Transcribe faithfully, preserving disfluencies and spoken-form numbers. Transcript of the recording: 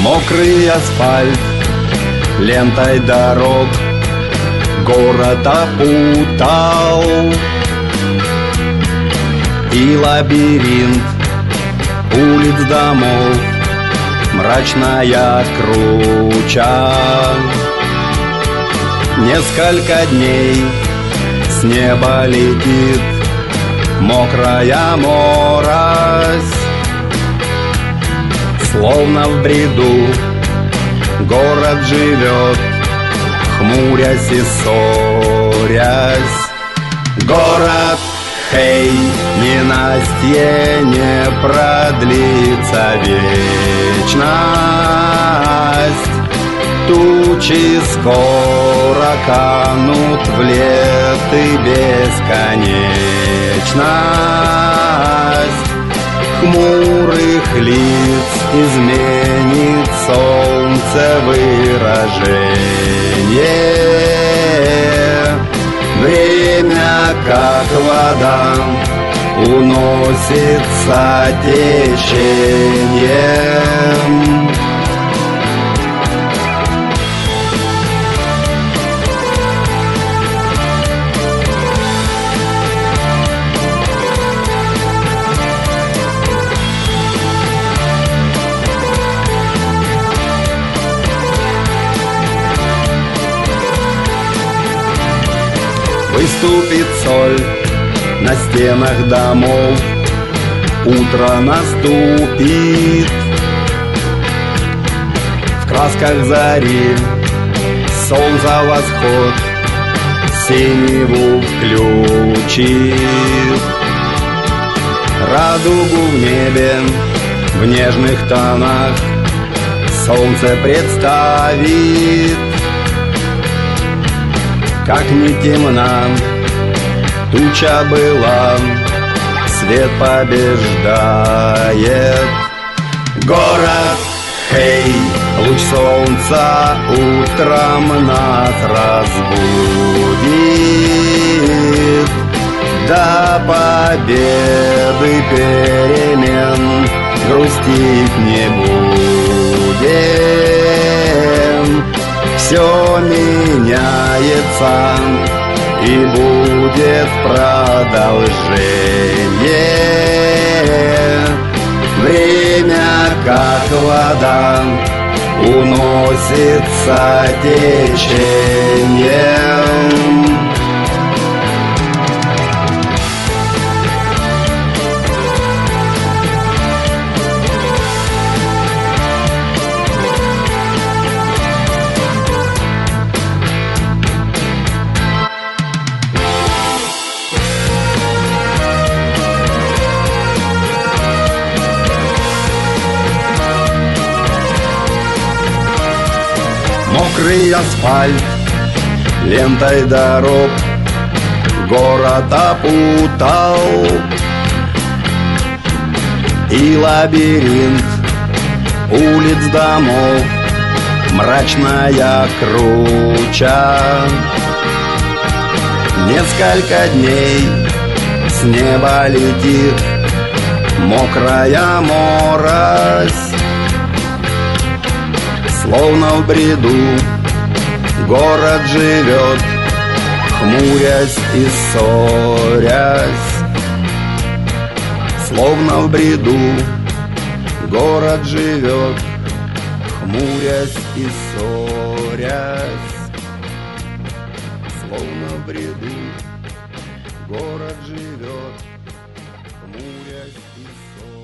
Мокрый асфальт, лентой дорог город опутал, и лабиринт улиц, домов, мрачная круча. Несколько дней с неба летит мокрая морось, словно в бреду город живет, хмурясь и ссорясь. Город, хей, ненастье, не продлится вечность. Тучи скоро канут в лет и бесконечность. Хмурых лиц изменит солнце выражение. Время, как вода, уносится течением. Выступит соль на стенах домов, утро наступит. В красках зари солнце восход синеву включит. Радугу в небе в нежных тонах солнце представит. Как не темна туча была, свет побеждает. Город, хей, луч солнца утром нас разбудит. До победы перемен грустить не будем. Все меняется и будет продолжение. Время, как вода, уносится течением. Мокрый асфальт, лентой дорог город опутал, и лабиринт улиц, домов, мрачная круча. Несколько дней с неба летит мокрая морось, словно в бреду город живет, хмурясь и ссорясь. Словно в бреду город живет, хмурясь и ссорясь. Словно в бреду город живет, хмурясь и ссорясь.